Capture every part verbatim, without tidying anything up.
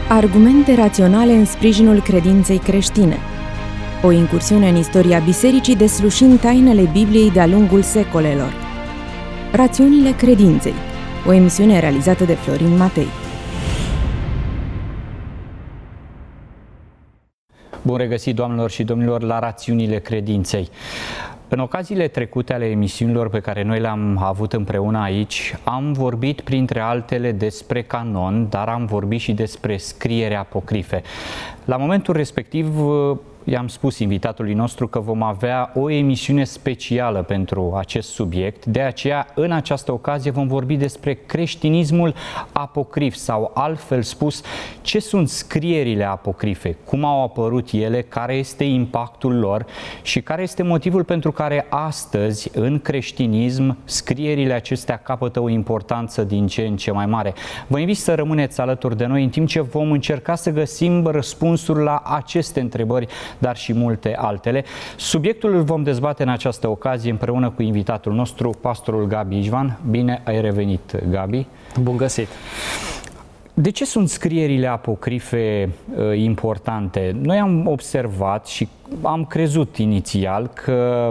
Argumente raționale în sprijinul credinței creștine. O incursiune în istoria bisericii deslușind tainele Bibliei de-a lungul secolelor. Rațiunile credinței. O emisiune realizată de Florin Matei. Bun regăsit, doamnelor și domnilor, la Rațiunile credinței. În ocaziile trecute ale emisiunilor pe care noi le-am avut împreună aici, am vorbit printre altele despre canon, dar am vorbit și despre scriere apocrife. La momentul respectiv, i-am spus invitatului nostru că vom avea o emisiune specială pentru acest subiect, de aceea în această ocazie vom vorbi despre creștinismul apocrif sau, altfel spus, ce sunt scrierile apocrife, cum au apărut ele, care este impactul lor și care este motivul pentru care astăzi în creștinism scrierile acestea capătă o importanță din ce în ce mai mare. Vă invit să rămâneți alături de noi în timp ce vom încerca să găsim răspunsuri la aceste întrebări, dar și multe altele. Subiectul îl vom dezbate în această ocazie împreună cu invitatul nostru, pastorul Gabi Ișvan. Bine ai revenit, Gabi! Bun găsit! De ce sunt scrierile apocrife uh, importante? Noi am observat și am crezut inițial că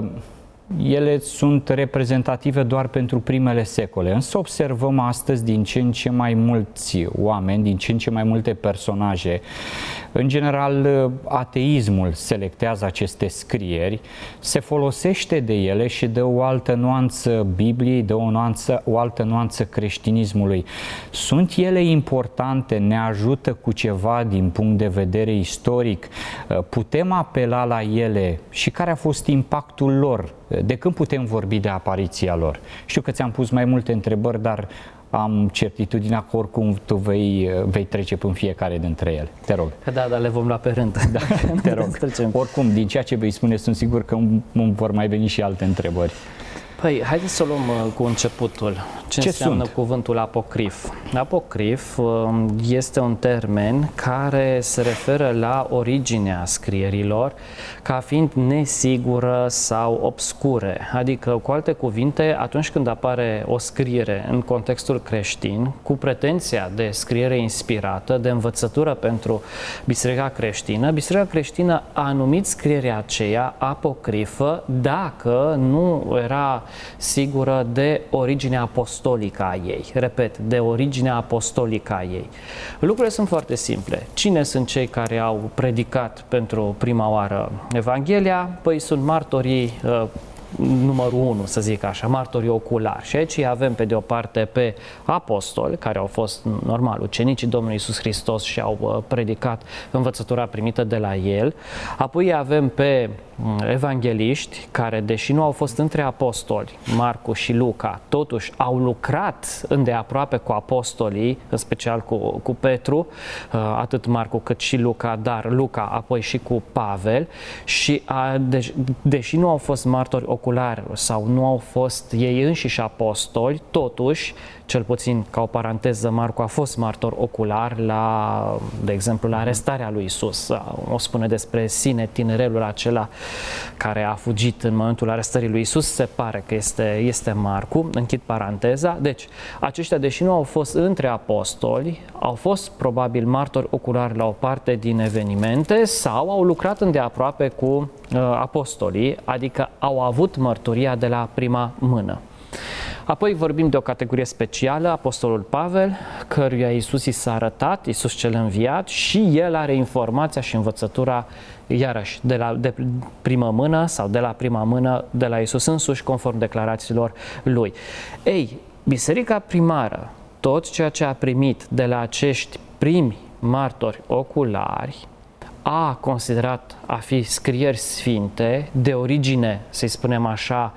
ele sunt reprezentative doar pentru primele secole, însă observăm astăzi din ce în ce mai mulți oameni, din ce în ce mai multe personaje. În general, ateismul selectează aceste scrieri, se folosește de ele și dă o altă nuanță Bibliei, dă o, nuanță, o altă nuanță creștinismului. Sunt ele importante? Ne ajută cu ceva din punct de vedere istoric? Putem apela la ele? Și care a fost impactul lor? De când putem vorbi de apariția lor? Știu că ți-am pus mai multe întrebări, dar am certitudinea că oricum tu vei, vei trece până fiecare dintre ele. Te rog. Da, dar le vom lua pe rând. Da, te rog. Oricum, din ceea ce vei spune, sunt sigur că îmi vor mai veni și alte întrebări. Păi, haideți să o luăm cu începutul. Ce, Ce înseamnă sunt? Cuvântul apocrif? Apocrif este un termen care se referă la originea scrierilor ca fiind nesigură sau obscure. Adică, cu alte cuvinte, atunci când apare o scriere în contextul creștin, cu pretenția de scriere inspirată, de învățătură pentru biserica creștină, biserica creștină a numit scrierea aceea apocrifă dacă nu era sigură de originea apostolică a ei. Repet, de originea apostolică a ei. Lucrurile sunt foarte simple. Cine sunt cei care au predicat pentru prima oară Evanghelia? Păi sunt martorii uh, numărul unu, să zic așa, martorii oculari. Și aici avem pe de o parte pe apostoli, care au fost, normal, ucenicii Domnului Iisus Hristos și au predicat învățătura primită de la El. Apoi avem pe evangheliști, care, deși nu au fost între apostoli, Marcu și Luca, totuși au lucrat îndeaproape cu apostolii, în special cu, cu Petru, atât Marcu cât și Luca, dar Luca apoi și cu Pavel. Și a, de, deși nu au fost martori oculari sau nu au fost ei înșiși apostoli, totuși, cel puțin ca o paranteză, Marcu a fost martor ocular la, de exemplu, la arestarea lui Isus. O spune despre sine tinerelul acela care a fugit în momentul arestării lui Isus, se pare că este, este Marcu, închid paranteza. Deci, aceștia, deși nu au fost între apostoli, au fost probabil martori oculari la o parte din evenimente sau au lucrat îndeaproape cu uh, apostolii, adică au avut mărturia de la prima mână. Apoi vorbim de o categorie specială, apostolul Pavel, căruia Iisus i s-a arătat, Iisus cel înviat, și el are informația și învățătura, iarăși, de, la, de primă mână sau de la prima mână de la Iisus însuși, conform declarațiilor lui. Ei, biserica primară, tot ceea ce a primit de la acești primi martori oculari, a considerat a fi scrieri sfinte, de origine, să-i spunem așa,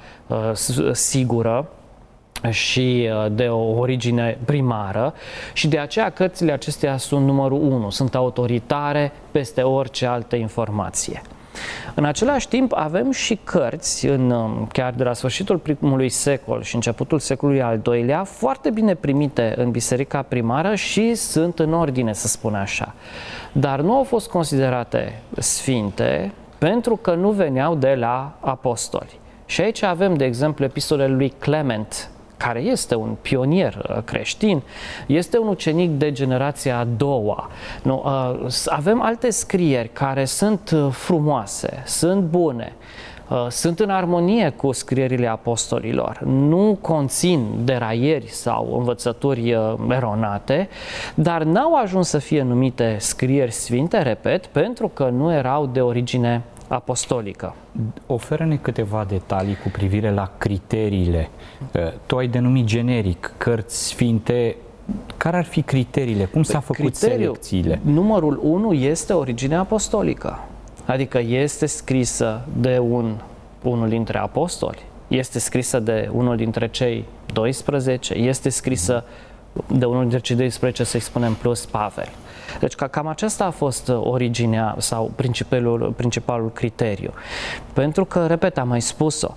sigură și de o origine primară, și de aceea cărțile acestea sunt numărul unu, sunt autoritare peste orice altă informație. În același timp avem și cărți, în, chiar de la sfârșitul primului secol și începutul secolului al doilea, foarte bine primite în biserica primară și sunt în ordine, să spun așa. Dar nu au fost considerate sfinte pentru că nu veneau de la apostoli. Și aici avem, de exemplu, epistolele lui Clement, care este un pionier creștin, este un ucenic de generația a doua. Nu, avem alte scrieri care sunt frumoase, sunt bune, sunt în armonie cu scrierile apostolilor, nu conțin deraieri sau învățături eronate, dar n-au ajuns să fie numite scrieri sfinte, repet, pentru că nu erau de origine apostolică. Oferă-ne câteva detalii cu privire la criteriile. Tu ai denumit generic cărți sfinte. Care ar fi criteriile? Cum s-a făcut Criteriul, selecțiile? Numărul unu este originea apostolică. Adică este scrisă de un, unul dintre apostoli, este scrisă de unul dintre cei doisprezece, este scrisă de unul dintre cei doisprezece, să-i spunem, plus Pavel. Deci cam aceasta a fost originea sau principalul, principalul criteriu. Pentru că, repet, am mai spus-o,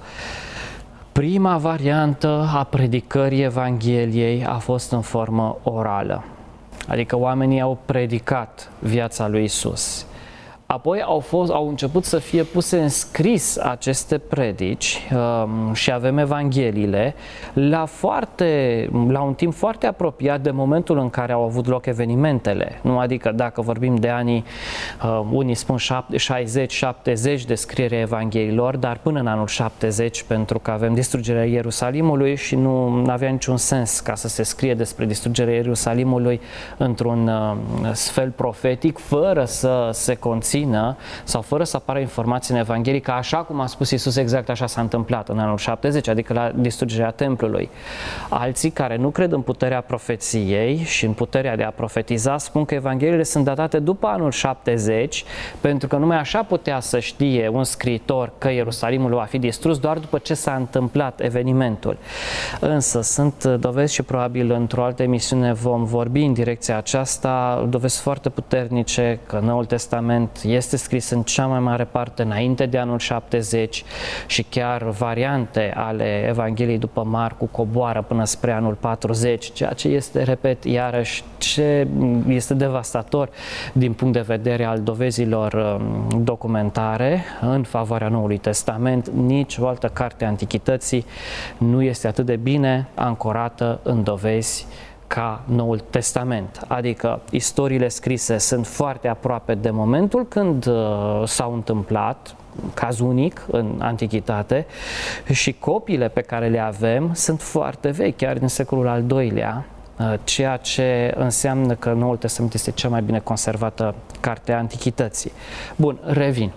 prima variantă a predicării Evangheliei a fost în formă orală. Adică oamenii au predicat viața lui Isus. Apoi au, fost, au început să fie puse în scris aceste predici um, și avem Evangheliile la, foarte, la un timp foarte apropiat de momentul în care au avut loc evenimentele. Nu? Adică dacă vorbim de anii, uh, unii spun șaizeci șaptezeci de scriere Evangheliilor, dar până în anul șaptezeci, pentru că avem distrugerea Ierusalimului și nu avea niciun sens ca să se scrie despre distrugerea Ierusalimului într-un uh, fel profetic, fără să se conțină sau fără să apară informații în Evanghelie că așa cum a spus Iisus, exact așa s-a întâmplat în anul șaptezeci, adică la distrugerea templului. Alții care nu cred în puterea profeției și în puterea de a profetiza spun că Evangheliile sunt datate după anul șaptezeci, pentru că numai așa putea să știe un scriitor că Ierusalimul va fi distrus doar după ce s-a întâmplat evenimentul. Însă sunt dovezi și probabil într-o altă emisiune vom vorbi în direcția aceasta, dovezi foarte puternice că Noul Testament este scris în cea mai mare parte înainte de anul șaptezeci și chiar variante ale Evangheliei după Marcu coboară până spre anul patruzeci, ceea ce este, repet, iarăși ce este devastator din punct de vedere al dovezilor documentare în favoarea Noului Testament. Nici o altă carte a Antichității nu este atât de bine ancorată în dovezi ca Noul Testament. Adică istoriile scrise sunt foarte aproape de momentul când uh, s-au întâmplat, caz unic în Antichitate, și copiile pe care le avem sunt foarte vechi, chiar din secolul al doilea, uh, ceea ce înseamnă că Noul Testament este cea mai bine conservată carte a Antichității. Bun, revin.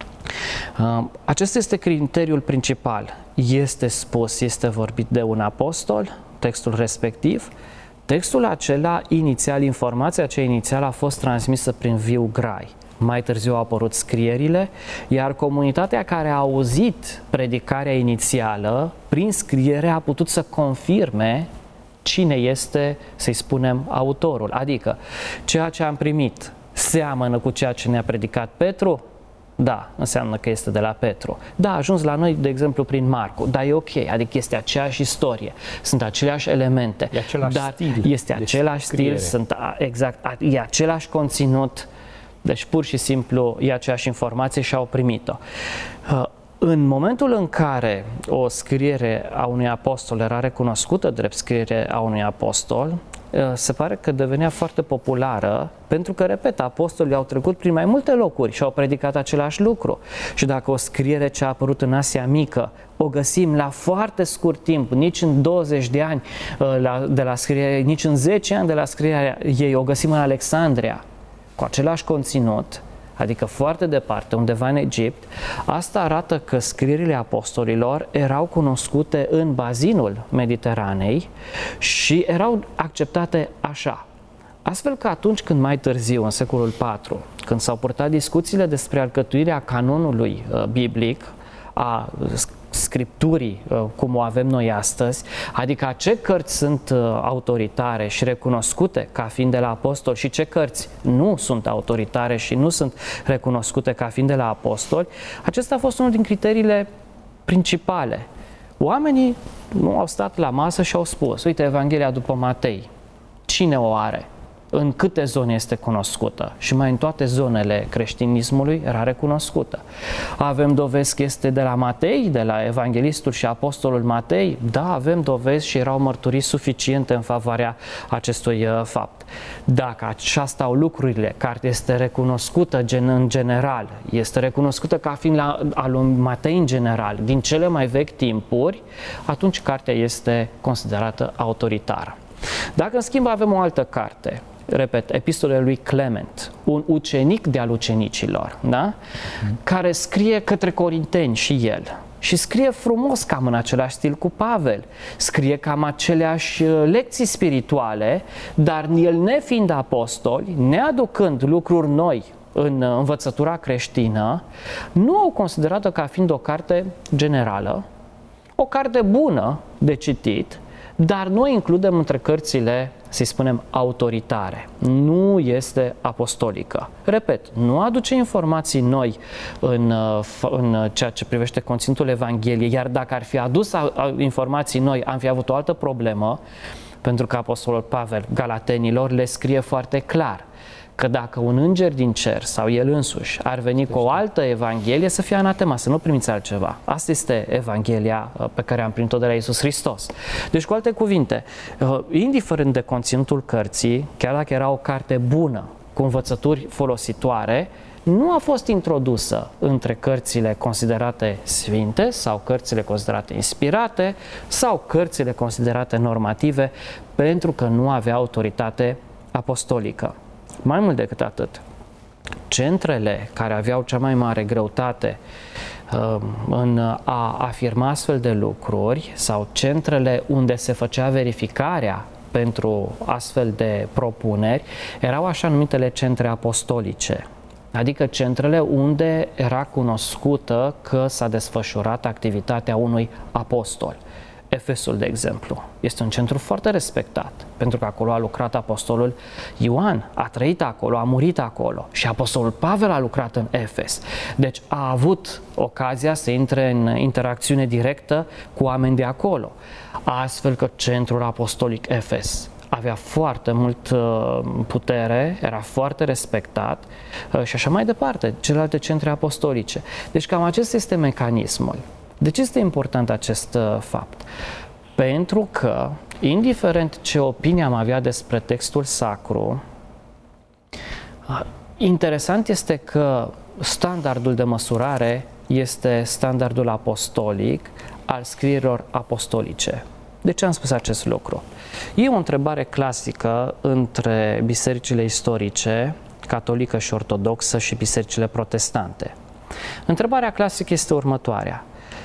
Uh, acesta este criteriul principal. Este spus, este vorbit de un apostol, textul respectiv. Textul acela inițial, informația aceea inițială a fost transmisă prin viu grai. Mai târziu au apărut scrierile, iar comunitatea care a auzit predicarea inițială, prin scriere a putut să confirme cine este, să-i spunem, autorul. Adică, ceea ce am primit seamănă cu ceea ce ne-a predicat Petru? Da, înseamnă că este de la Petru. Da, a ajuns la noi, de exemplu, prin Marcu. Da, e ok, adică este aceeași istorie, sunt aceleași elemente, e același dar stil este același stil, sunt, exact, e același conținut, deci pur și simplu e aceeași informație și au primit-o. În momentul în care o scriere a unui apostol era recunoscută drept scriere a unui apostol, se pare că devenea foarte populară, pentru că, repet, apostolii au trecut prin mai multe locuri și au predicat același lucru. Și dacă o scriere ce a apărut în Asia Mică o găsim la foarte scurt timp, nici în douăzeci de ani de la scriere, nici în zece ani de la scrierea ei, o găsim în Alexandria, cu același conținut, adică foarte departe, undeva în Egipt, asta arată că scrierile apostolilor erau cunoscute în bazinul Mediteranei și erau acceptate așa. Astfel că atunci când mai târziu, în secolul patru, când s-au purtat discuțiile despre alcătuirea canonului uh, biblic, a scripturii, cum o avem noi astăzi, adică ce cărți sunt autoritare și recunoscute ca fiind de la apostol și ce cărți nu sunt autoritare și nu sunt recunoscute ca fiind de la apostoli, acesta a fost unul din criteriile principale. Oamenii nu au stat la masă și au spus, uite, Evanghelia după Matei, cine o are? În câte zone este cunoscută? Și mai în toate zonele creștinismului era recunoscută. Avem dovezi că este de la Matei, de la evanghelistul și apostolul Matei? Da, avem dovezi și erau mărturii suficiente în favoarea acestui uh, fapt. Dacă așa stau lucrurile, cartea este recunoscută gen, în general, este recunoscută ca fiind la, al lui Matei în general, din cele mai vechi timpuri, atunci cartea este considerată autoritară. Dacă, în schimb, avem o altă carte, repet, epistolele lui Clement, un ucenic de-al ucenicilor, da? Mm. care scrie către corinteni și el, și scrie frumos cam în același stil cu Pavel, scrie cam aceleași lecții spirituale, dar el nefiind apostol, neaducând lucruri noi în învățătura creștină, nu au considerat-o ca fiind o carte generală, o carte bună de citit, dar noi includem între cărțile, să-i spunem, autoritare. Nu este apostolică. Repet, nu aduce informații noi în, în ceea ce privește conținutul Evangheliei, iar dacă ar fi adus informații noi, am fi avut o altă problemă, pentru că apostolul Pavel Galatenilor le scrie foarte clar că dacă un înger din cer sau el însuși ar veni cu o altă evanghelie, să fie anatema, să nu primiți altceva. Asta este evanghelia pe care am primit-o de la Iisus Hristos. Deci, cu alte cuvinte, indiferent de conținutul cărții, chiar dacă era o carte bună, cu învățături folositoare, nu a fost introdusă între cărțile considerate sfinte sau cărțile considerate inspirate sau cărțile considerate normative, pentru că nu avea autoritate apostolică. Mai mult decât atât, centrele care aveau cea mai mare greutate uh, în a afirma astfel de lucruri sau centrele unde se făcea verificarea pentru astfel de propuneri erau așa numitele centre apostolice, adică centrele unde era cunoscută că s-a desfășurat activitatea unui apostol. Efesul, de exemplu, este un centru foarte respectat, pentru că acolo a lucrat apostolul Ioan, a trăit acolo, a murit acolo și apostolul Pavel a lucrat în Efes. Deci a avut ocazia să intre în interacțiune directă cu oameni de acolo. Astfel că centrul apostolic Efes avea foarte mult putere, era foarte respectat și așa mai departe, celelalte centre apostolice. Deci cam acesta este mecanismul. De ce este important acest uh, fapt? Pentru că, indiferent ce opinie am avea despre textul sacru, uh, interesant este că standardul de măsurare este standardul apostolic al scrierilor apostolice. De ce am spus acest lucru? E o întrebare clasică între bisericile istorice, catolică și ortodoxă, și bisericile protestante. Întrebarea clasică este următoarea.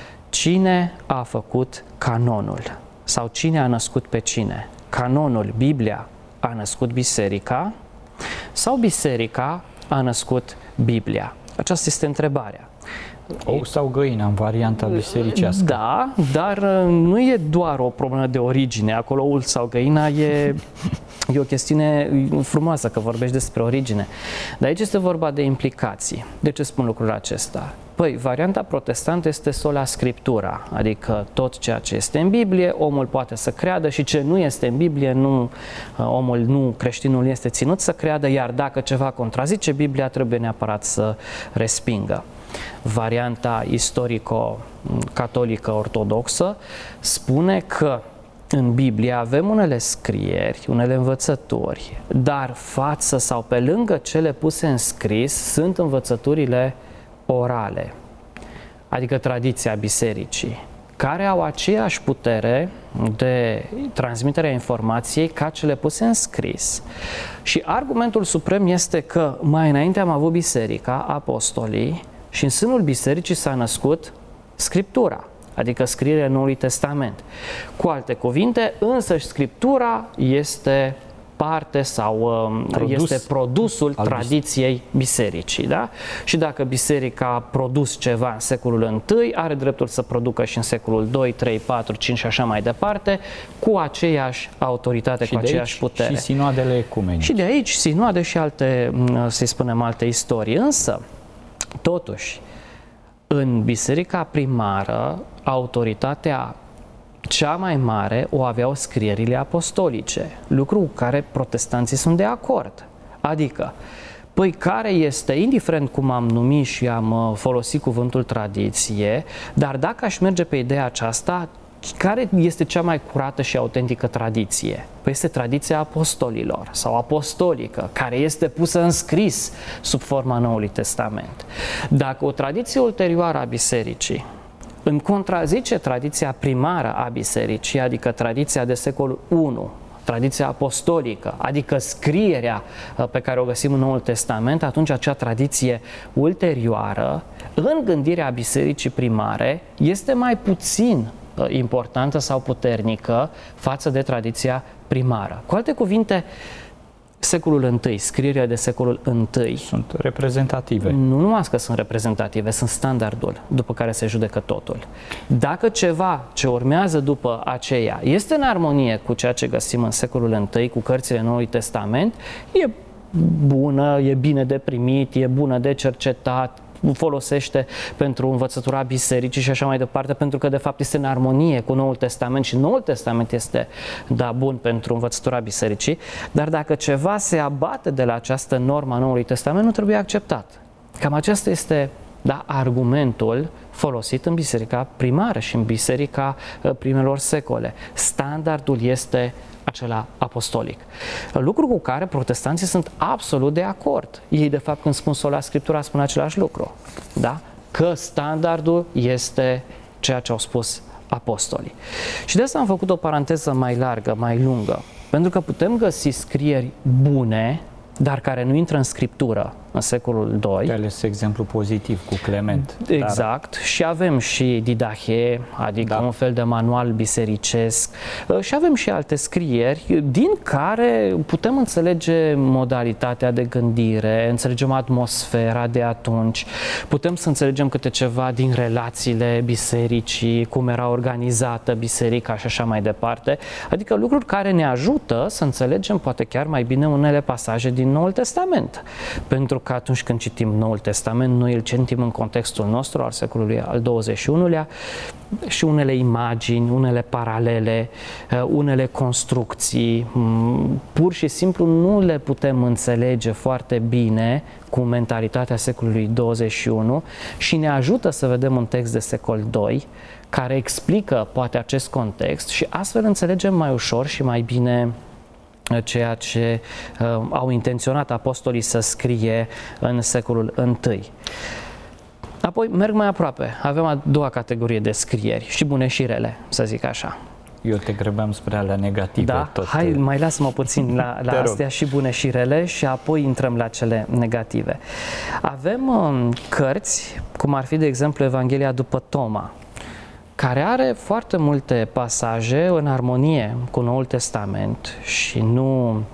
Cine a făcut canonul? Sau cine a născut pe cine? Canonul, Biblia, a născut biserica? Sau biserica a născut Biblia? Aceasta este întrebarea. Ou sau găină, în varianta bisericească. Da, dar nu e doar o problemă de origine. Acolo oul sau găina e, e o chestiune frumoasă, că vorbești despre origine. Dar aici este vorba de implicații. De ce spun lucrul acesta? Păi, varianta protestantă este sola scriptura, adică tot ceea ce este în Biblie, omul poate să creadă, și ce nu este în Biblie, nu, omul, nu, creștinul este ținut să creadă, iar dacă ceva contrazice Biblia, trebuie neapărat să respingă. Varianta istorico-catolică ortodoxă spune că în Biblie avem unele scrieri, unele învățături, dar față sau pe lângă cele puse în scris sunt învățăturile orale, adică tradiția bisericii, care au aceeași putere de transmitere a informației ca cele puse în scris. Și argumentul suprem este că mai înainte am avut biserica, apostolii, și în sânul bisericii s-a născut Scriptura, adică scrierea Noului Testament. Cu alte cuvinte, însăși Scriptura este parte sau Produs este produsul tradiției bisericii. Da? Și dacă biserica a produs ceva în secolul I, are dreptul să producă și în secolul doi, trei, patru, cinci și așa mai departe, cu aceeași autoritate, și cu aceeași putere. Și sinoadele ecumenice. Și de aici sinoade și alte, să-i spunem, alte istorii. Însă, totuși, în biserica primară, autoritatea cea mai mare o aveau scrierile apostolice, lucru cu care protestanții sunt de acord. Adică, păi care este, indiferent cum am numit și am folosit cuvântul tradiție, dar dacă aș merge pe ideea aceasta, care este cea mai curată și autentică tradiție? Păi este tradiția apostolilor sau apostolică, care este pusă în scris sub forma Noului Testament. Dacă o tradiție ulterioară a bisericii îmi contrazice tradiția primară a bisericii, adică tradiția de secolul I, tradiția apostolică, adică scrierea pe care o găsim în Noul Testament, atunci acea tradiție ulterioară, în gândirea bisericii primare, este mai puțin importantă sau puternică față de tradiția primară. Cu alte cuvinte, secolul I, scrierea de secolul I sunt reprezentative. Nu numai că sunt reprezentative, sunt standardul după care se judecă totul. Dacă ceva ce urmează după aceea este în armonie cu ceea ce găsim în secolul I, cu cărțile Noului Testament, e bună, e bine de primit, e bună de cercetat, folosește pentru învățătura bisericii și așa mai departe, pentru că de fapt este în armonie cu Noul Testament și Noul Testament este, da, bun pentru învățătura bisericii, dar dacă ceva se abate de la această normă a Noului Testament, nu trebuie acceptat. Cam acesta este, da, argumentul folosit în biserica primară și în biserica primelor secole. Standardul este acela apostolic. Lucru cu care protestanții sunt absolut de acord. Ei, de fapt, când spun sola Scriptura, spun același lucru. Da? Că standardul este ceea ce au spus apostolii. Și de asta am făcut o paranteză mai largă, mai lungă. Pentru că putem găsi scrieri bune, dar care nu intră în Scriptură în secolul doi. Te ales exemplu pozitiv cu Clement. Exact. Dar... Și avem și Didache, adică da. un fel de manual bisericesc, și avem și alte scrieri din care putem înțelege modalitatea de gândire, înțelegem atmosfera de atunci, putem să înțelegem câte ceva din relațiile bisericii, cum era organizată biserica și așa mai departe, adică lucruri care ne ajută să înțelegem poate chiar mai bine unele pasaje din Noul Testament. Pentru că atunci când citim Noul Testament, noi îl citim în contextul nostru al secolului al douăzeci și unu-lea și unele imagini, unele paralele, unele construcții, pur și simplu nu le putem înțelege foarte bine cu mentalitatea secolului douăzeci și unu și ne ajută să vedem un text de secol doi care explică poate acest context și astfel înțelegem mai ușor și mai bine ceea ce uh, au intenționat apostolii să scrie în secolul I. Apoi merg mai aproape. Avem a doua categorie de scrieri, și bune și rele, să zic așa. Eu te grăbeam spre alea negative. Da, tot. hai, mai lasă-mă puțin la, la astea și bune și rele și apoi intrăm la cele negative. Avem um, cărți, cum ar fi de exemplu Evanghelia după Toma, care are foarte multe pasaje în armonie cu Noul Testament și nu uh,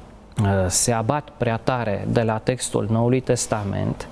se abat prea tare de la textul Noului Testament,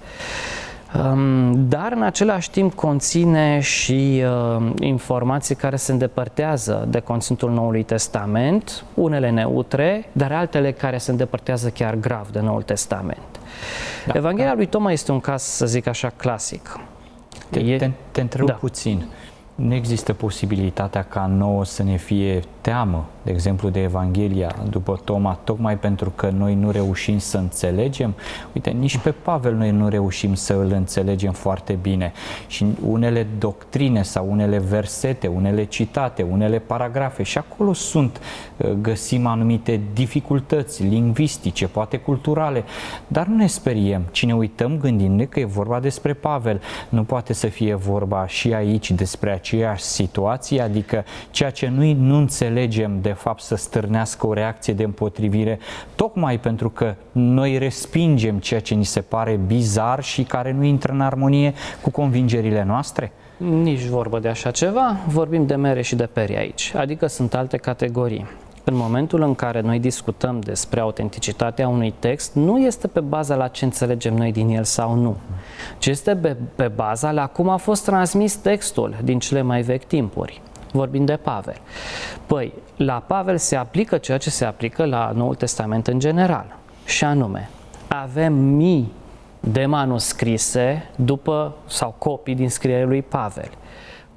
um, dar în același timp conține și uh, informații care se îndepărtează de conținutul Noului Testament, unele neutre, dar altele care se îndepărtează chiar grav de Noul Testament. Da, Evanghelia da. lui Toma este un caz, să zic așa, clasic. Te, e... te, te întreb da. puțin. Nu există posibilitatea ca nouă să ne fie teamă, de exemplu, de Evanghelia după Toma, tocmai pentru că noi nu reușim să înțelegem? Uite, nici pe Pavel noi nu reușim să îl înțelegem foarte bine și unele doctrine sau unele versete, unele citate, unele paragrafe și acolo sunt, găsim anumite dificultăți lingvistice, poate culturale, dar nu ne speriem, ci ne uităm gândindu-ne că e vorba despre Pavel. Nu poate să fie vorba și aici despre aceeași situație, adică ceea ce noi nu înțelegem de fapt să stârnească o reacție de împotrivire, tocmai pentru că noi respingem ceea ce ni se pare bizar și care nu intră în armonie cu convingerile noastre? Nici vorbă de așa ceva, vorbim de mere și de peri aici, adică sunt alte categorii. În momentul în care noi discutăm despre autenticitatea unui text, nu este pe baza la ce înțelegem noi din el sau nu, ci este pe, pe baza la cum a fost transmis textul din cele mai vechi timpuri. Vorbim de Pavel. Păi, la Pavel se aplică ceea ce se aplică la Noul Testament în general, și anume, avem mii de manuscrise după, sau copii din scrierile lui Pavel.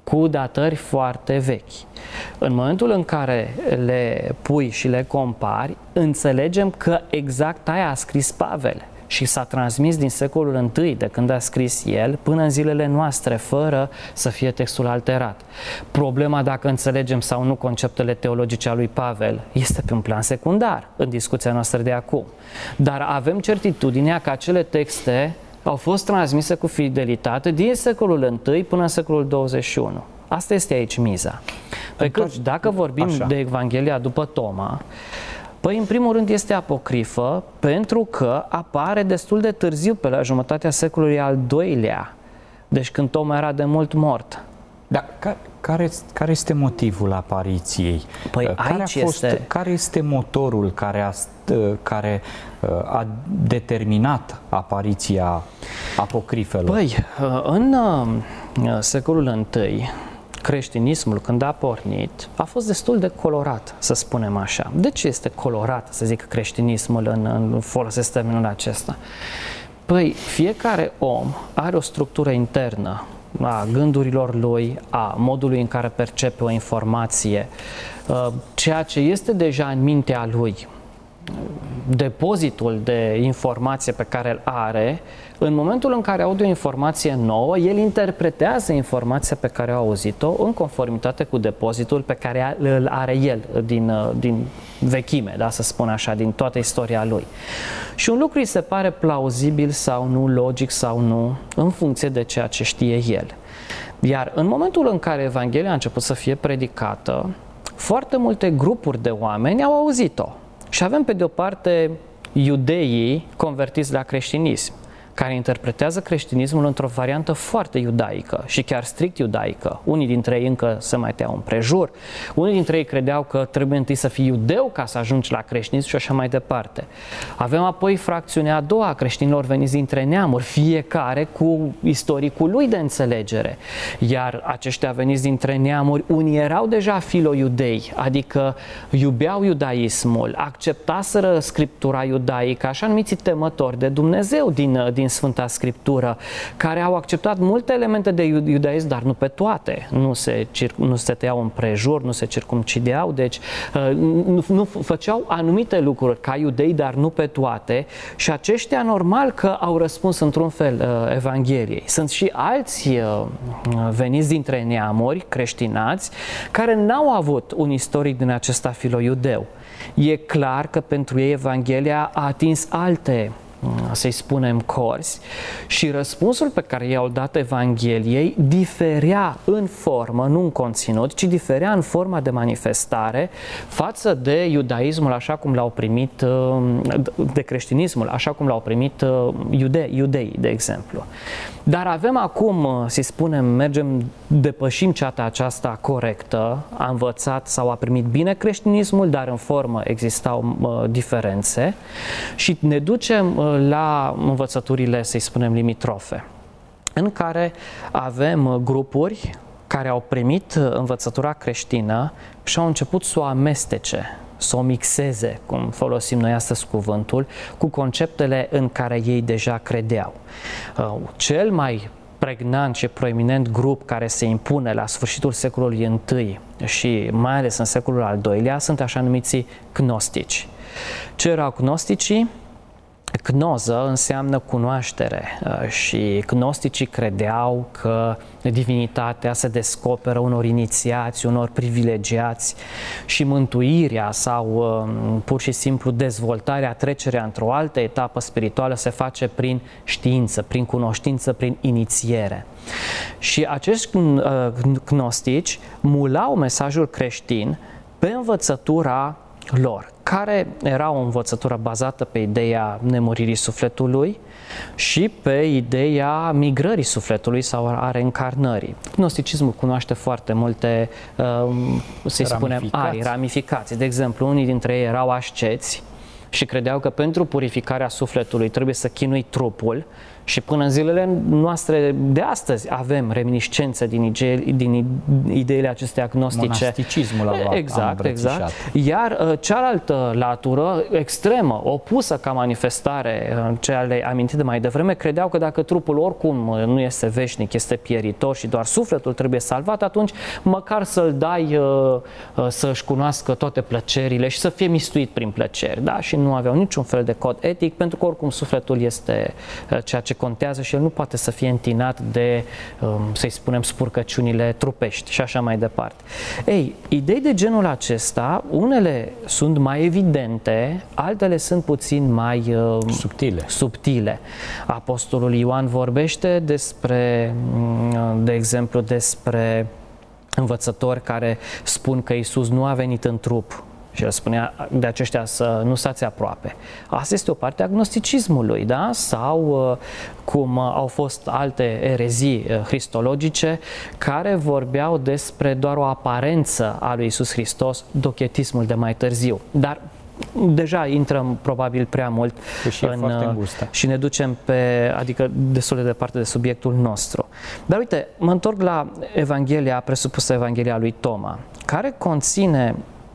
cu datări foarte vechi. În momentul în care le pui și le compari, înțelegem că exact aia a scris Pavel și s-a transmis din secolul întâi, de când a scris el, până în zilele noastre, fără să fie textul alterat. Problema dacă înțelegem sau nu conceptele teologice a lui Pavel este pe un plan secundar în discuția noastră de acum. Dar avem certitudinea că acele texte au fost transmise cu fidelitate din secolul întâi până în secolul douăzeci și unu. Asta este aici miza. Pe cât, dacă vorbim Așa. de Evanghelia după Toma, păi, în primul rând, este apocrifă pentru că apare destul de târziu, pe la jumătatea secolului al doilea, deci când Toma era de mult mort. Dar care, care este motivul apariției? Păi care, aici a fost, este... care este motorul care a, care a determinat apariția apocrifelor? Păi, în secolul întâi, creștinismul, când a pornit, a fost destul de colorat, să spunem așa. De ce este colorat, să zic, creștinismul, în, în folosesc termenul acesta? Păi, fiecare om are o structură internă a gândurilor lui, a modului în care percepe o informație, ceea ce este deja în mintea lui, depozitul de informație pe care îl are, în momentul în care aude o informație nouă, el interpretează informația pe care a auzit-o în conformitate cu depozitul pe care îl are el din, din vechime, da, să spun așa, din toată istoria lui. Și un lucru îi se pare plauzibil sau nu, logic sau nu, în funcție de ceea ce știe el. Iar în momentul în care Evanghelia a început să fie predicată, foarte multe grupuri de oameni au auzit-o. Și avem pe de o parte iudeii convertiți la creștinism, care interpretează creștinismul într-o variantă foarte iudaică și chiar strict iudaică. Unii dintre ei încă se mai teau împrejur, unii dintre ei credeau că trebuie întâi să fii iudeu ca să ajungi la creștinism și așa mai departe. Avem apoi fracțiunea a doua a creștinilor veniți dintre neamuri, fiecare cu istoricul lui de înțelegere. Iar aceștia veniți dintre neamuri, unii erau deja filo-iudei, adică iubeau iudaismul, acceptaseră scriptura iudaică, așa numiți temători de Dumnezeu din, din Sfânta Scriptură, care au acceptat multe elemente de iudaism, dar nu pe toate. Nu se, nu se tăiau împrejur, nu se circumcideau, deci nu, nu făceau anumite lucruri ca iudei, dar nu pe toate. Și aceștia normal că au răspuns într-un fel Evangheliei. Sunt și alți veniți dintre neamuri creștinați care n-au avut un istoric din acesta filo-iudeu. E clar că pentru ei Evanghelia a atins alte, să-i spunem, corzi și răspunsul pe care i-au dat Evangheliei diferea în formă, nu în conținut, ci diferea în forma de manifestare față de iudaismul așa cum l-au primit, de creștinismul așa cum l-au primit iude, iudeii, de exemplu. Dar avem acum, să spunem, mergem, depășim ceata aceasta corectă, a învățat sau a primit bine creștinismul, dar în formă existau uh, diferențe și ne ducem uh, la învățăturile, să-i spunem, limitrofe, în care avem uh, grupuri care au primit uh, învățătura creștină și au început să o amestece, să o mixeze, cum folosim noi astăzi cuvântul, cu conceptele în care ei deja credeau. Cel mai pregnant și proeminent grup care se impune la sfârșitul secolului întâi și mai ales în secolul al doilea sunt așa numiții gnostici. Ce erau gnosticii? Gnoză înseamnă cunoaștere și gnosticii credeau că divinitatea se descoperă unor inițiați, unor privilegiați și mântuirea sau pur și simplu dezvoltarea, trecerea într-o altă etapă spirituală se face prin știință, prin cunoștință, prin inițiere. Și acești gnostici mulau mesajul creștin pe învățătura lor, care era o învățătură bazată pe ideea nemuririi sufletului și pe ideea migrării sufletului sau a reîncarnării. Gnosticismul cunoaște foarte multe, să-i spunem, arii, ramificații. De exemplu, unii dintre ei erau asceți și credeau că pentru purificarea sufletului trebuie să chinui trupul Și până în zilele noastre de astăzi avem reminiscențe din, ide- din ideile acestea agnostice. Monasticismul a Exact, exact. Iar cealaltă latură, extremă, opusă ca manifestare, ce le amintit de mai devreme, credeau că dacă trupul oricum nu este veșnic, este pieritor și doar sufletul trebuie salvat, atunci măcar să-l dai să-și cunoască toate plăcerile și să fie mistuit prin plăceri. Da? Și nu aveau niciun fel de cod etic, pentru că oricum sufletul este ceea ce contează și el nu poate să fie întinat de, să-i spunem, spurcăciunile trupești și așa mai departe. Ei, idei de genul acesta, unele sunt mai evidente, altele sunt puțin mai subtile. subtile. Apostolul Ioan vorbește despre, de exemplu, despre învățători care spun că Iisus nu a venit în trup. Și el spunea de aceștia să nu stați aproape. Asta este o parte a agnosticismului, da? Sau cum au fost alte erezii cristologice care vorbeau despre doar o aparență a lui Iisus Hristos, dochetismul de mai târziu. Dar deja intrăm probabil prea mult și, în, și ne ducem pe, adică destul de departe de subiectul nostru. Dar uite, mă întorc la Evanghelia, presupusă Evanghelia lui Toma, care conține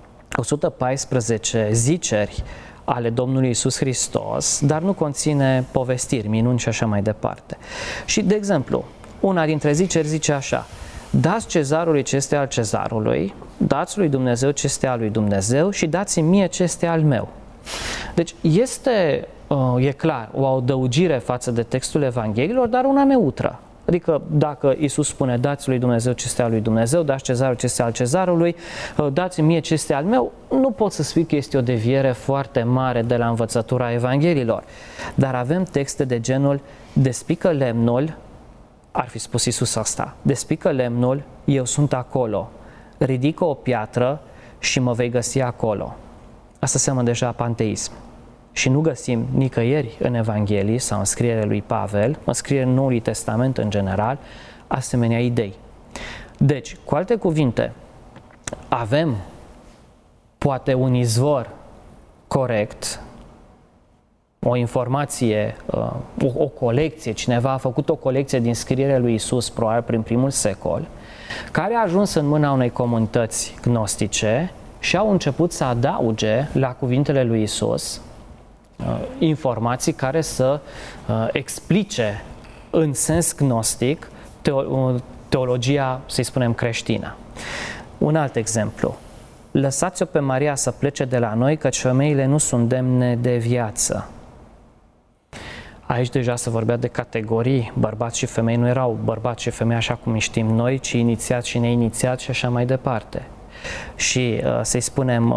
o sută paisprezece ziceri ale Domnului Iisus Hristos, dar nu conține povestiri, minuni și așa mai departe. Și, de exemplu, una dintre ziceri zice așa: dați cezarului ce este al cezarului, dați lui Dumnezeu ce este al lui Dumnezeu și dați-mi mie ce este al meu. Deci este, e clar, o adăugire față de textul Evangheliilor, dar una neutră. Adică dacă Iisus spune dați lui Dumnezeu ce este al lui Dumnezeu, dați cezarul ce este al cezarului, dați-mi mie ce este al meu, nu pot să spui că este o deviere foarte mare de la învățătura Evangheliilor. Dar avem texte de genul despică lemnul, ar fi spus Iisus asta, despică lemnul, eu sunt acolo, ridică o piatră și mă vei găsi acolo. Asta seamănă deja panteism. Și nu găsim nicăieri în Evanghelii sau în scrierea lui Pavel, în scrierea Noului Testament în general, asemenea idei. Deci, cu alte cuvinte, avem poate un izvor corect, o informație, o, o colecție, cineva a făcut o colecție din scrierea lui Iisus, probabil prin primul secol, care a ajuns în mâna unei comunități gnostice și au început să adauge la cuvintele lui Iisus informații care să explice în sens gnostic teologia, să-i spunem, creștină. Un alt exemplu. Lăsați-o pe Maria să plece de la noi, căci femeile nu sunt demne de viață. Aici deja se vorbea de categorii, bărbați și femei, nu erau bărbați și femei așa cum știm noi, ci inițiați și neinițiați și așa mai departe. Și să-i spunem,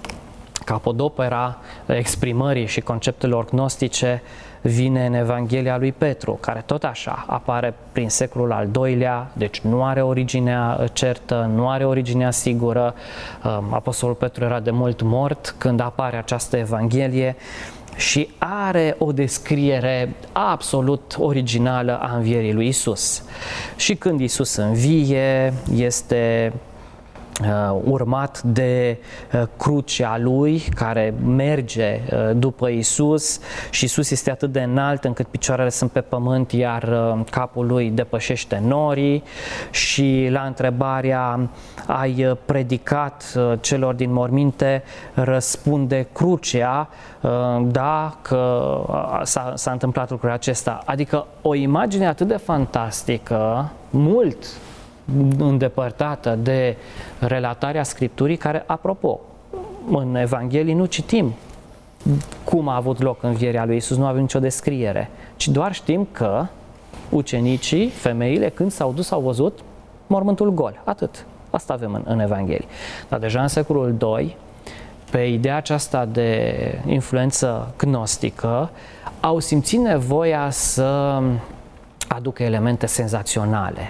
capodopera exprimării și conceptelor gnostice vine în Evanghelia lui Petru, care tot așa apare prin secolul al doilea, deci nu are originea certă, nu are originea sigură. Apostolul Petru era de mult mort când apare această Evanghelie și are o descriere absolut originală a învierii lui Isus. Și când Isus învie, este Uh, urmat de uh, crucea lui care merge uh, după Isus și Isus este atât de înalt încât picioarele sunt pe pământ, iar uh, capul lui depășește norii. Și la întrebarea ai predicat uh, celor din morminte, răspunde crucea, uh, da, că uh, s-a, s-a întâmplat lucrul acesta. Adică o imagine atât de fantastică, mult îndepărtată de relatarea Scripturii, care, apropo, în Evanghelii nu citim cum a avut loc învierea lui Isus, nu avem nicio descriere, ci doar știm că ucenicii, femeile, când s-au dus, au văzut mormântul gol. Atât. Asta avem în, în Evanghelii. Dar deja în secolul doi, pe ideea aceasta de influență gnostică, au simțit nevoia să aducă elemente senzaționale.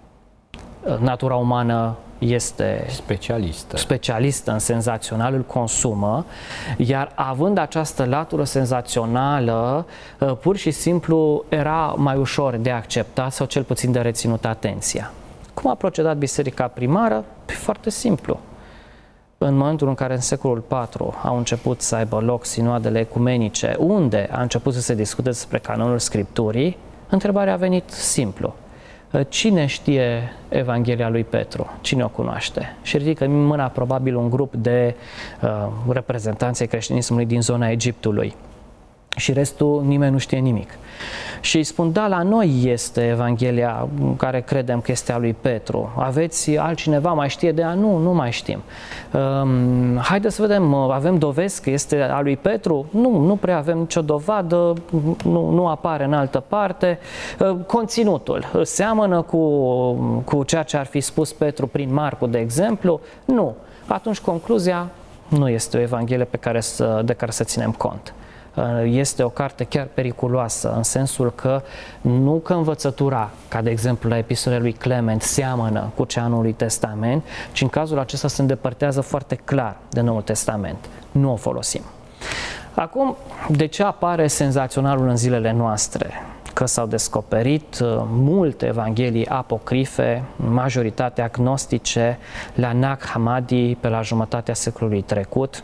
Natura umană este specialistă. specialistă în senzațional, îl consumă, iar având această latură senzațională, pur și simplu era mai ușor de acceptat sau cel puțin de reținut atenția. Cum a procedat biserica primară? Foarte simplu. în momentul în care în secolul patru au început să aibă loc sinoadele ecumenice, unde a început să se discute despre canonul Scripturii, întrebarea a venit simplu. Cine știe Evanghelia lui Petru? Cine o cunoaște? Și ridică în mâna probabil un grup de uh, reprezentanți ai creștinismului din zona Egiptului. Și restul nimeni nu știe nimic. Și îi spun, da, la noi este Evanghelia care credem că este a lui Petru. Aveți altcineva, mai știe de ea? Nu, nu mai știm. Um, haideți să vedem, avem dovezi că este a lui Petru? Nu, nu prea avem nicio dovadă, nu, nu apare în altă parte. Uh, conținutul seamănă cu, cu ceea ce ar fi spus Petru prin Marcu, de exemplu? Nu. Atunci concluzia, nu este o Evanghelie pe care să, de care să ținem cont. Este o carte chiar periculoasă, în sensul că nu că învățătura, ca de exemplu la epistolele lui Clement, seamănă cu cea a Noului Testament, ci în cazul acesta se îndepărtează foarte clar de Noul Testament. Nu o folosim. Acum, de ce apare senzaționalul în zilele noastre? Că s-au descoperit multe evanghelii apocrife, majoritatea agnostice, la Nag Hammadi pe la jumătatea secolului trecut,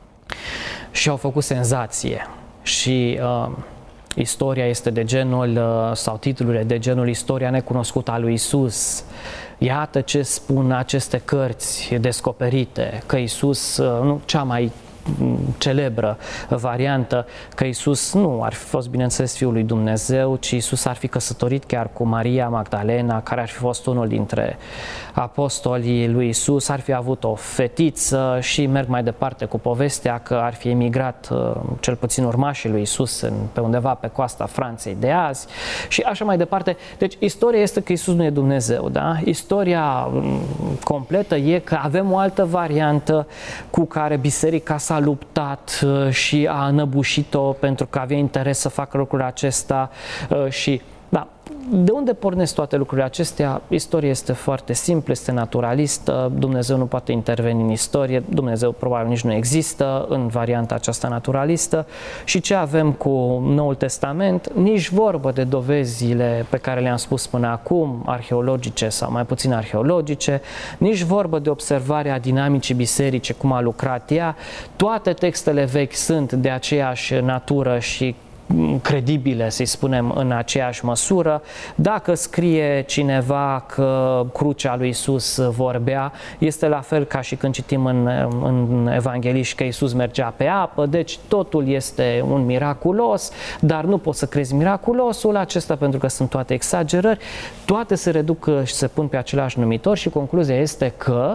și au făcut senzație. Și uh, istoria este de genul, uh, sau titlurile de genul Istoria necunoscută a lui Isus. Iată ce spun aceste cărți descoperite, că Isus, uh, nu cea mai celebră variantă, că Isus nu ar fi fost, bineînțeles, Fiul lui Dumnezeu, ci Isus ar fi căsătorit chiar cu Maria Magdalena, care ar fi fost unul dintre apostolii lui Isus, ar fi avut o fetiță și merg mai departe cu povestea că ar fi emigrat cel puțin urmașii lui Isus în, pe undeva pe coasta Franței de azi și așa mai departe. Deci istoria este că Isus nu e Dumnezeu, da? Istoria completă e că avem o altă variantă cu care biserica s-a luptat și a înăbușit-o pentru că avea interes să facă lucrul acesta și da, de unde pornesc toate lucrurile acestea? Istoria este foarte simplă, este naturalistă, Dumnezeu nu poate interveni în istorie, Dumnezeu probabil nici nu există în varianta aceasta naturalistă și ce avem cu Noul Testament? Nici vorbă de dovezile pe care le-am spus până acum, arheologice sau mai puțin arheologice, nici vorbă de observarea dinamicii biserice, cum a lucrat ea, toate textele vechi sunt de aceeași natură și credibile, să-i spunem, în aceeași măsură. Dacă scrie cineva că crucea lui Isus vorbea, este la fel ca și când citim în, în Evangeliști că Isus mergea pe apă, deci totul este un miraculos, dar nu poți să crezi miraculosul acesta pentru că sunt toate exagerări, toate se reduc și se pun pe același numitor și concluzia este că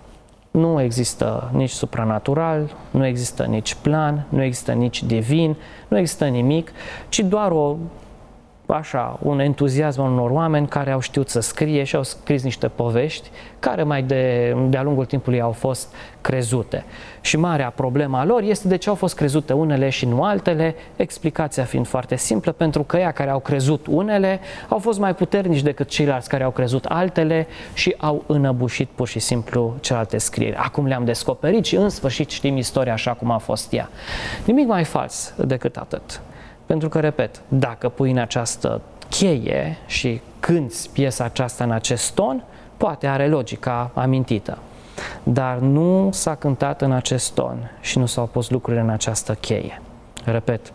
nu există nici supranatural, nu există nici plan, nu există nici divin, nu există nimic, ci doar o, așa, un entuziasm al unor oameni care au știut să scrie și au scris niște povești care mai de, de-a lungul timpului au fost crezute. Și marea problema lor este de ce au fost crezute unele și nu altele, explicația fiind foarte simplă, pentru că ea care au crezut unele au fost mai puternici decât ceilalți care au crezut altele și au înăbușit pur și simplu celelalte scrieri. Acum le-am descoperit și în sfârșit știm istoria așa cum a fost ea. Nimic mai fals decât atât. Pentru că, repet, dacă pui în această cheie și cânți piesa aceasta în acest ton, poate are logica amintită. Dar nu s-a cântat în acest ton și nu s-au pus lucrurile în această cheie. Repet,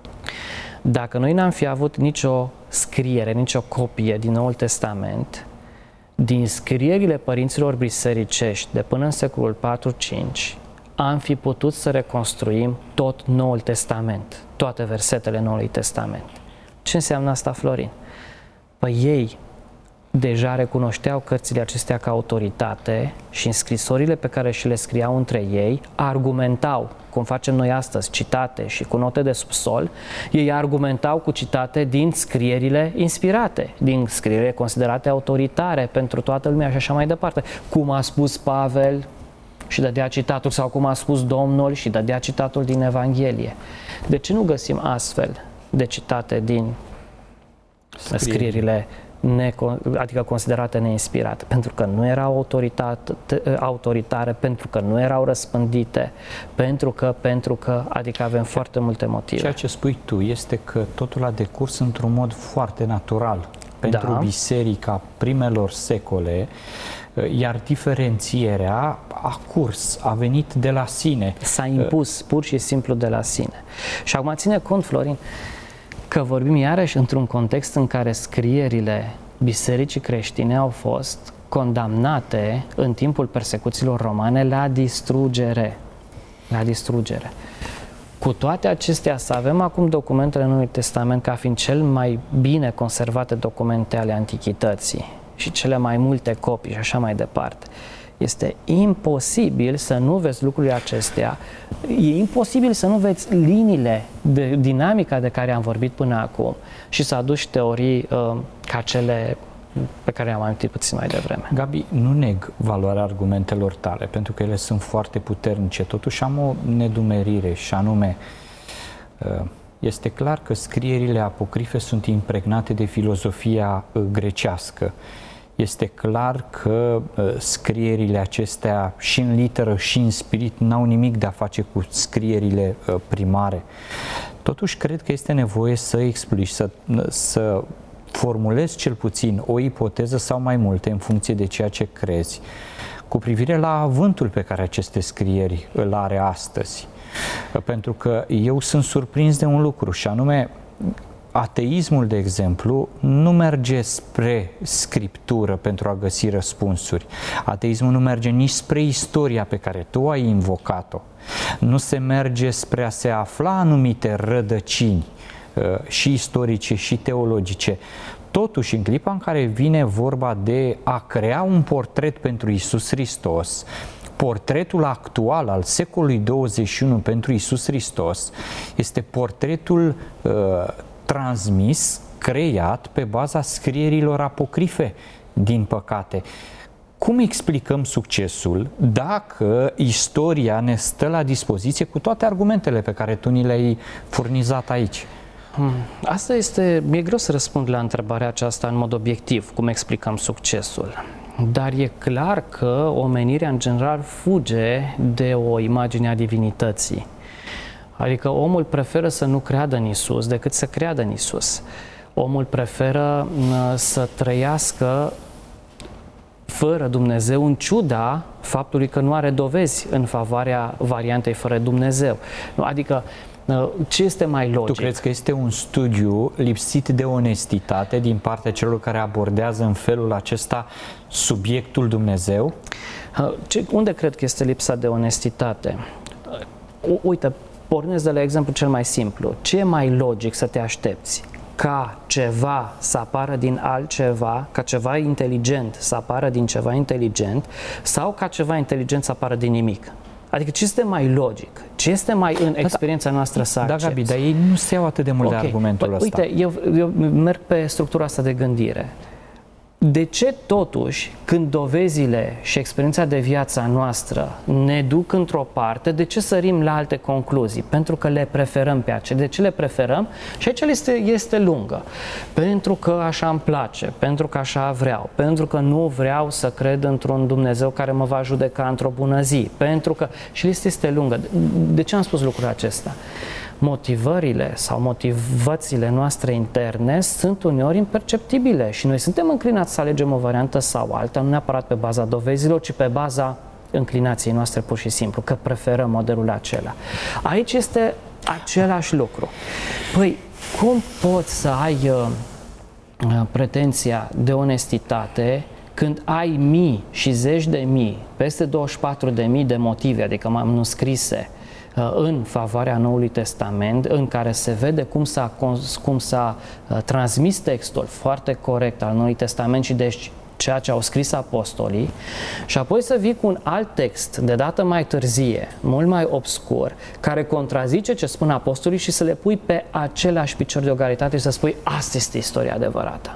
dacă noi n-am fi avut nicio scriere, nicio copie din Noul Testament, din scrierile părinților bisericești de până în secolul patru cinci, am fi putut să reconstruim tot Noul Testament, toate versetele Noului Testament. Ce înseamnă asta, Florin? Păi ei deja recunoșteau cărțile acestea ca autoritate și în scrisorile pe care și le scriau între ei, argumentau, cum facem noi astăzi, citate și cu note de subsol, ei argumentau cu citate din scrierile inspirate, din scrierile considerate autoritare pentru toată lumea și așa mai departe. Cum a spus Pavel și dădea citatul, sau cum a spus Domnul și dădea citatul din Evanghelie. De ce nu găsim astfel de citate din Scrieri. scrierile Neco, adică considerate neinspirate, pentru că nu erau autoritare, pentru că nu erau răspândite, pentru că, pentru că, adică avem foarte multe motive. Ceea ce spui tu este că totul a decurs într-un mod foarte natural. pentru da. biserica primelor secole, iar diferențierea a curs, a venit de la sine. S-a impus pur și simplu de la sine. Și acum ține cont, Florin, că vorbim iarăși într-un context în care scrierile bisericii creștine au fost condamnate în timpul persecuțiilor romane la distrugere. La distrugere. Cu toate acestea, să avem acum documentele Noului Testament ca fiind cel mai bine conservate documente ale Antichității și cele mai multe copii și așa mai departe. Este imposibil să nu vezi lucrurile acestea, e imposibil să nu vezi liniile de dinamica de care am vorbit până acum și să aduci teorii uh, ca cele pe care am amintit puțin mai devreme. Gabi, nu neg valoarea argumentelor tale, pentru că ele sunt foarte puternice. Totuși am o nedumerire și anume, este clar că scrierile apocrife sunt impregnate de filozofia grecească. Este clar că scrierile acestea și în literă și în spirit n-au nimic de a face cu scrierile primare. Totuși cred că este nevoie să explici, să, să formulezi cel puțin o ipoteză sau mai multe în funcție de ceea ce crezi cu privire la avântul pe care aceste scrieri îl are astăzi. Pentru că eu sunt surprins de un lucru și anume ateismul, de exemplu, nu merge spre scriptură pentru a găsi răspunsuri. Ateismul nu merge nici spre istoria pe care tu ai invocat-o. Nu se merge spre a se afla anumite rădăcini și istorice și teologice. Totuși, în clipa în care vine vorba de a crea un portret pentru Iisus Hristos, portretul actual al secolului douăzeci și unu pentru Iisus Hristos este portretul uh, transmis, creat pe baza scrierilor apocrife, din păcate. Cum explicăm succesul dacă istoria ne stă la dispoziție cu toate argumentele pe care tu ni le-ai furnizat aici? Asta este, mi-e greu să răspund la întrebarea aceasta în mod obiectiv, cum explicăm succesul. Dar e clar că omenirea în general fuge de o imagine a divinității. Adică omul preferă să nu creadă în Isus decât să creadă în Isus. Omul preferă să trăiască fără Dumnezeu, în ciuda faptului că nu are dovezi în favoarea variantei fără Dumnezeu. Adică, ce este mai logic? Tu crezi că este un studiu lipsit de onestitate din partea celor care abordează în felul acesta subiectul Dumnezeu? Ce, unde cred că este lipsa de onestitate? Uite, pornesc de la exemplu cel mai simplu. Ce e mai logic să te aștepți? Ca ceva să apară din altceva, ca ceva inteligent să apară din ceva inteligent, sau ca ceva inteligent să apară din nimic? Adică ce este mai logic? Ce este mai în experiența noastră să accepți? Da, Gabi, dar ei nu se iau atât de mult okay. de argumentul păi, ăsta. Uite, eu, eu merg pe structura asta de gândire. De ce totuși, când dovezile și experiența de viața noastră ne duc într-o parte, de ce sărim la alte concluzii? Pentru că le preferăm pe acele. De ce le preferăm? Și aici este, este lungă. Pentru că așa îmi place, pentru că așa vreau, pentru că nu vreau să cred într-un Dumnezeu care mă va judeca într-o bună zi, pentru că... Și lista este lungă. De ce am spus lucrul acesta? Motivările sau motivațiile noastre interne sunt uneori imperceptibile și noi suntem înclinați să alegem o variantă sau alta, nu neapărat pe baza dovezilor, ci pe baza înclinației noastre pur și simplu, că preferăm modelul acela. Aici este același lucru. Păi, cum poți să ai uh, pretenția de onestitate când ai mii și zeci de mii, peste douăzeci și patru de mii de motive, adică manuscrise, în favoarea Noului Testament, în care se vede cum s-a, cum s-a transmis textul foarte corect al Noului Testament și deci ceea ce au scris apostolii, și apoi să vii cu un alt text de dată mai târzie, mult mai obscur, care contrazice ce spun apostolii și să le pui pe același picior de egalitate și să spui asta este istoria adevărată.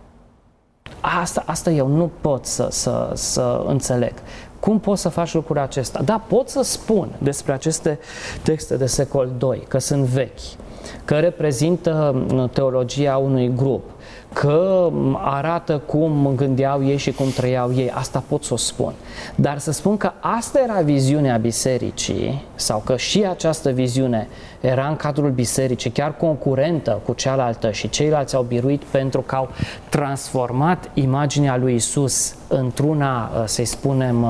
Asta, asta eu nu pot să, să, să înțeleg. Cum poți să faci lucrul acesta? Da, pot să spun despre aceste texte de secol doi, că sunt vechi, că reprezintă teologia unui grup, că arată cum gândeau ei și cum trăiau ei, asta pot să o spun. Dar să spun că asta era viziunea bisericii sau că și această viziune era în cadrul bisericii, chiar concurentă cu cealaltă și ceilalți au biruit pentru că au transformat imaginea lui Isus într-una, să-i spunem,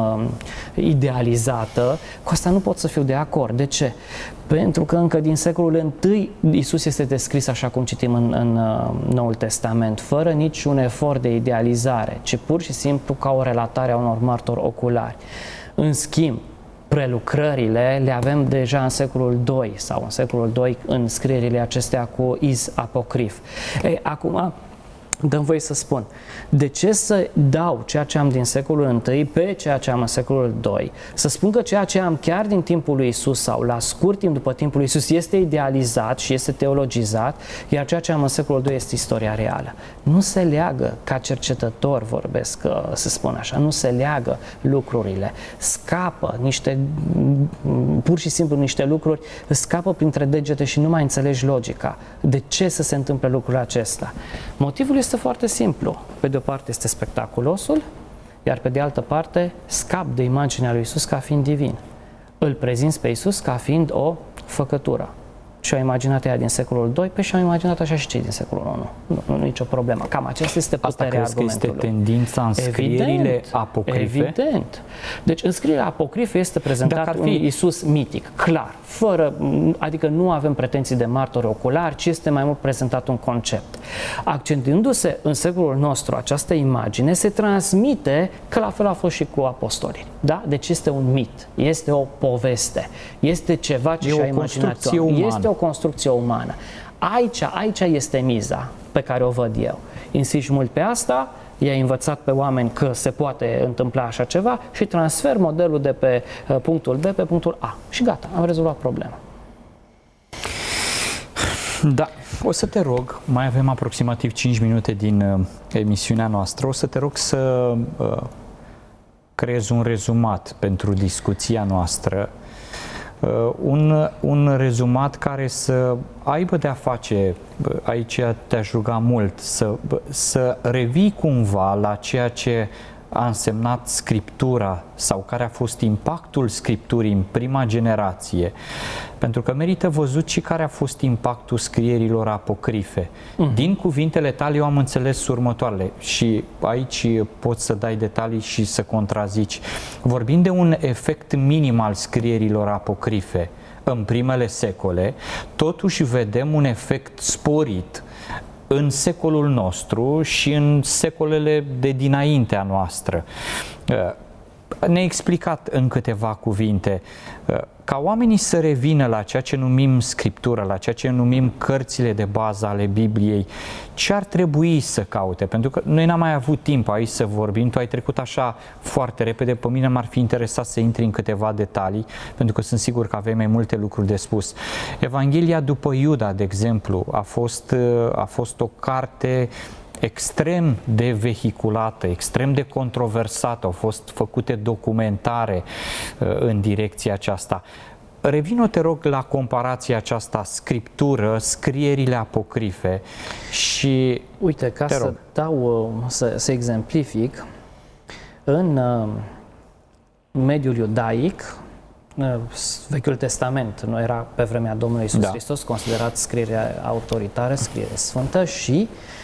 idealizată, cu asta nu pot să fiu de acord. De ce? Pentru că încă din secolul I Isus este descris așa cum citim în, în Noul Testament, fără niciun efort de idealizare, ci pur și simplu ca o relatare a unor martori oculari. În schimb, prelucrările le avem deja în secolul doi sau în secolul doi în scrierile acestea cu iz apocrif. Ei, acum dăm voie să spun, de ce să dau ceea ce am din secolul I pe ceea ce am în secolul doi? Să spun că ceea ce am chiar din timpul lui Isus sau la scurt timp după timpul lui Isus este idealizat și este teologizat, iar ceea ce am în secolul doi este istoria reală. Nu se leagă, ca cercetător vorbesc, să spun așa, nu se leagă lucrurile. Scapă niște, pur și simplu niște lucruri, scapă printre degete și nu mai înțelegi logica. De ce să se întâmple lucrul acesta? Motivul este foarte simplu. Pe de o parte este spectaculosul, iar pe de altă parte scap de imaginea lui Isus ca fiind divin. Îl prezinți pe Isus ca fiind o făcătură. Și-au imaginat ea din secolul doi, pe și-au imaginat așa și cei din secolul unu. Nu, nu nicio problemă. Cam aceasta este puterea Asta argumentului. Asta este tendința în scrierile evident, apocrife? Evident. Deci în scrierile apocrife este prezentat fi... un Isus mitic, clar, fără, adică nu avem pretenții de martori oculari, ci este mai mult prezentat un concept. Accentându-se în secolul nostru această imagine, se transmite că la fel a fost și cu apostolii. Da? Deci este un mit, este o poveste, este ceva ce și-a imaginat. Este o construcție umană. Aici, aici este miza pe care o văd eu. Insiști mult pe asta, i-ai învățat pe oameni că se poate întâmpla așa ceva și transfer modelul de pe punctul B pe punctul A. Și gata, am rezolvat problema. Da, o să te rog, mai avem aproximativ cinci minute din uh, emisiunea noastră, o să te rog să uh, creezi un rezumat pentru discuția noastră. Uh, un, un rezumat care să aibă de-a face, aici te-aș ruga mult, să, să revii cumva la ceea ce a însemnat Scriptura sau care a fost impactul Scripturii în prima generație, pentru că merită văzut și care a fost impactul scrierilor apocrife. Mm. Din cuvintele tale eu am înțeles următoarele și aici poți să dai detalii și să contrazici. Vorbind de un efect minim al scrierilor apocrife în primele secole, totuși vedem un efect sporit în secolul nostru și în secolele de dinaintea noastră. Ne-a explicat în câteva cuvinte ca oamenii să revină la ceea ce numim Scriptură, la ceea ce numim cărțile de bază ale Bibliei, ce ar trebui să caute? Pentru că noi n-am mai avut timp aici să vorbim, tu ai trecut așa foarte repede, pe mine m-ar fi interesat să intri în câteva detalii, pentru că sunt sigur că avem mai multe lucruri de spus. Evanghelia după Iuda, de exemplu, a fost, a fost o carte extrem de vehiculată, extrem de controversată, au fost făcute documentare uh, în direcția aceasta. Revino, te rog, la comparația aceasta Scriptură, scrierile apocrife și... Uite, ca să dau, să, să exemplific, în uh, mediul iudaic, uh, Vechiul Testament nu era pe vremea Domnului Iisus da. Hristos considerat scriere autoritară, scriere sfântă și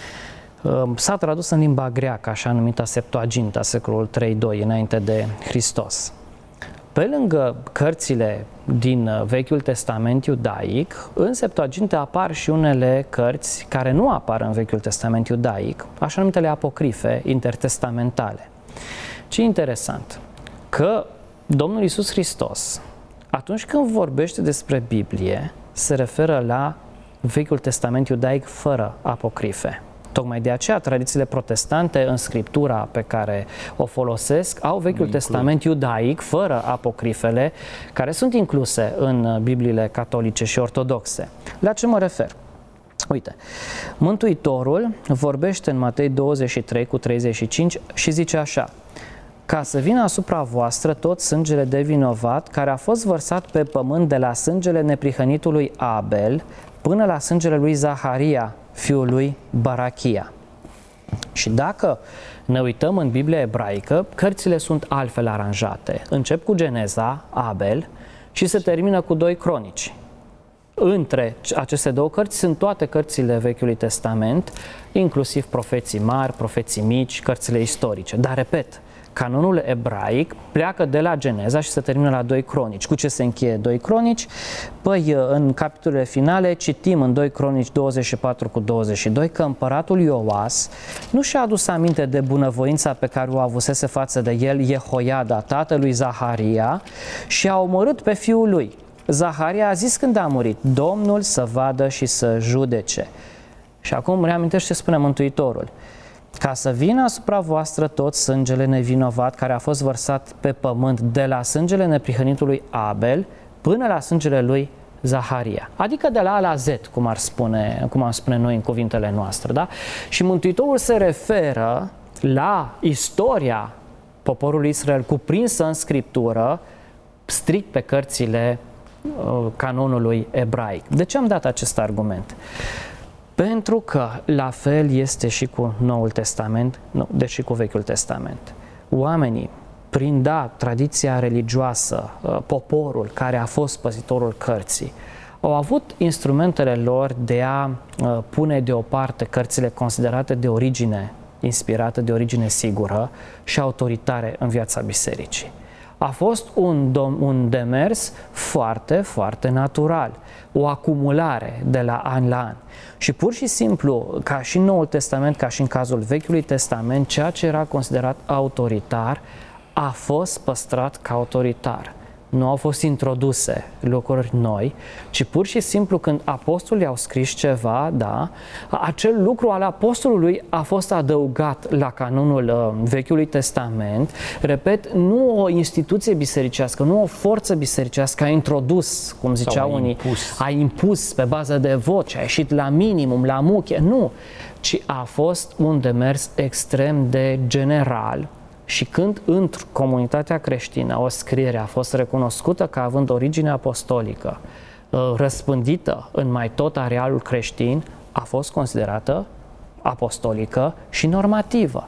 s-a tradus în limba greacă, așa numită Septuaginta, secolul trei doi, înainte de Hristos. Pe lângă cărțile din Vechiul Testament iudaic, în Septuaginta apar și unele cărți care nu apar în Vechiul Testament iudaic, așa numitele apocrife intertestamentale. Ce interesant, că Domnul Iisus Hristos, atunci când vorbește despre Biblie, se referă la Vechiul Testament iudaic fără apocrife. Tocmai de aceea, tradițiile protestante în Scriptura pe care o folosesc au Vechiul Testament iudaic, fără apocrifele, care sunt incluse în Bibliile catolice și ortodoxe. La ce mă refer? Uite, Mântuitorul vorbește în Matei douăzeci și trei cu treizeci și cinci și zice așa: ca să vină asupra voastră tot sângele de vinovat care a fost vărsat pe pământ de la sângele neprihănitului Abel până la sângele lui Zaharia, fiul lui Barachia. Și dacă ne uităm în Biblia ebraică, cărțile sunt altfel aranjate. Încep cu Geneza, Abel, și se termină cu doi Cronici. Între aceste două cărți sunt toate cărțile Vechiului Testament, inclusiv profeții mari, profeții mici, cărțile istorice. Dar, repet, canonul ebraic pleacă de la Geneza și se termină la doi Cronici. Cu ce se încheie doi Cronici? Păi, în capitolele finale citim în doi Cronici douăzeci și patru cu douăzeci și doi că împăratul Ioas nu și-a adus aminte de bunăvoința pe care o avusese față de el Jehoiada, tatălui Zaharia, și a omorât pe fiul lui. Zaharia a zis când a murit: Domnul să vadă și să judece. Și acum reamintește ce spune Mântuitorul: ca să vină asupra voastră tot sângele nevinovat care a fost vărsat pe pământ, de la sângele neprihănitului Abel până la sângele lui Zaharia. Adică de la A la Z, cum ar spune, cum am spune noi în cuvintele noastre, da? Și Mântuitorul se referă la istoria poporului Israel cuprinsă în Scriptură, strict pe cărțile uh, canonului ebraic. De ce am dat acest argument? Pentru că la fel este și cu Noul Testament, nu, deci și cu Vechiul Testament. Oamenii, prin da, tradiția religioasă, poporul care a fost păzitorul cărții, au avut instrumentele lor de a pune deoparte cărțile considerate de origine inspirată, de origine sigură și autoritare în viața bisericii. A fost un, un demers foarte, foarte natural, o acumulare de la an la an. Și pur și simplu, ca și în Noul Testament, ca și în cazul Vechiului Testament, ceea ce era considerat autoritar a fost păstrat ca autoritar. Nu au fost introduse lucruri noi, ci pur și simplu când apostolii au scris ceva, da, acel lucru al apostolului a fost adăugat la canonul uh, Vechiului Testament. Repet, nu o instituție bisericească, nu o forță bisericească a introdus, cum ziceau unii, impus. a impus pe bază de voce, a ieșit la minimum, la muche, nu, ci a fost un demers extrem de general. Și când într comunitatea creștină o scriere a fost recunoscută ca având origine apostolică, răspândită în mai tot arealul creștin, a fost considerată apostolică și normativă.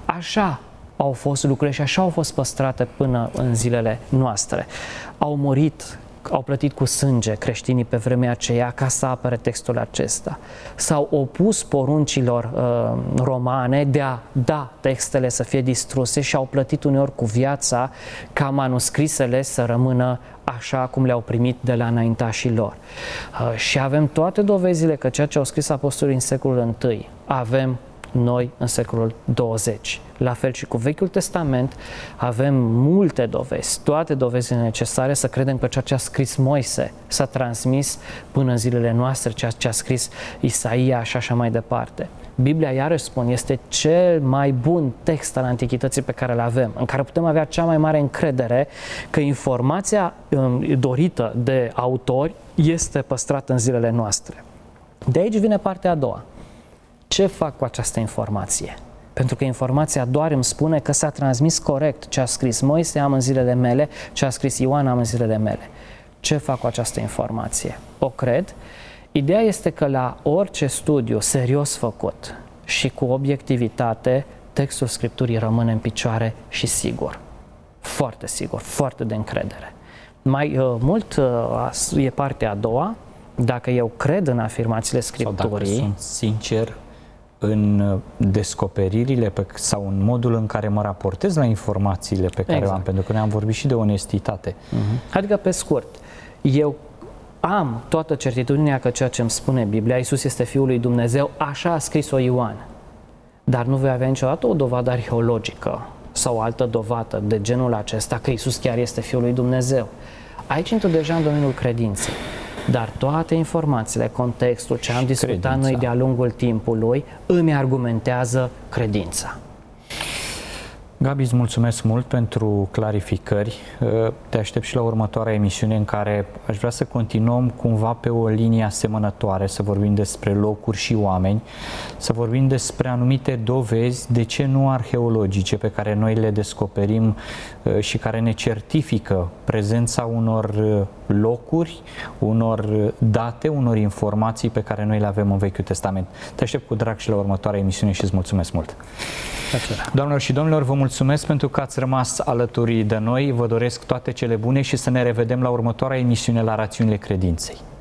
Așa au fost lucrurile și așa au fost păstrate până în zilele noastre. Au murit, au plătit cu sânge creștinii pe vremea aceea ca să apere textul acesta. S-au opus poruncilor uh, romane de a da textele să fie distruse și au plătit uneori cu viața ca manuscrisele să rămână așa cum le-au primit de la înaintașii lor. Uh, și avem toate dovezile că ceea ce au scris apostolii în secolul întâi avem noi în secolul douăzeci. La fel și cu Vechiul Testament avem multe dovezi, toate dovezile necesare să credem că ceea ce a scris Moise s-a transmis până în zilele noastre, ceea ce a scris Isaia și așa mai departe. Biblia, iarăși spun, este cel mai bun text al Antichității pe care îl avem, în care putem avea cea mai mare încredere că informația um, dorită de autori este păstrată în zilele noastre. De aici vine partea a doua. Ce fac cu această informație? Pentru că informația doar îmi spune că s-a transmis corect ce a scris Moise am în zilele mele, ce a scris Ioan am în zilele mele. Ce fac cu această informație? O cred. Ideea este că la orice studiu serios făcut și cu obiectivitate, textul Scripturii rămâne în picioare și sigur. Foarte sigur, foarte de încredere. Mai uh, mult uh, e partea a doua. Dacă eu cred în afirmațiile Scripturii... Sau dacă sunt sincer în descoperirile pe, sau în modul în care mă raportez la informațiile pe care exact. le am, pentru că ne-am vorbit și de onestitate. Uh-huh. Adică, pe scurt, eu am toată certitudinea că ceea ce îmi spune Biblia, Iisus este Fiul lui Dumnezeu, așa a scris-o Ioan. Dar nu voi avea niciodată o dovadă arheologică sau o altă dovadă de genul acesta că Iisus chiar este Fiul lui Dumnezeu. Aici intru deja în domeniul credinței. Dar toate informațiile, contextul, ce am discutat credința. Noi de-a lungul timpului, îmi argumentează credința. Gabi, îți mulțumesc mult pentru clarificări. Te aștept și la următoarea emisiune în care aș vrea să continuăm cumva pe o linie asemănătoare, să vorbim despre locuri și oameni, să vorbim despre anumite dovezi, de ce nu arheologice, pe care noi le descoperim și care ne certifică prezența unor locuri, unor date, unor informații pe care noi le avem în Vechiul Testament. Te aștept cu drag și la următoarea emisiune și îți mulțumesc mult! Doamnelor și domnilor, vă mulțumesc pentru că ați rămas alături de noi, vă doresc toate cele bune și să ne revedem la următoarea emisiune la Rațiunile Credinței.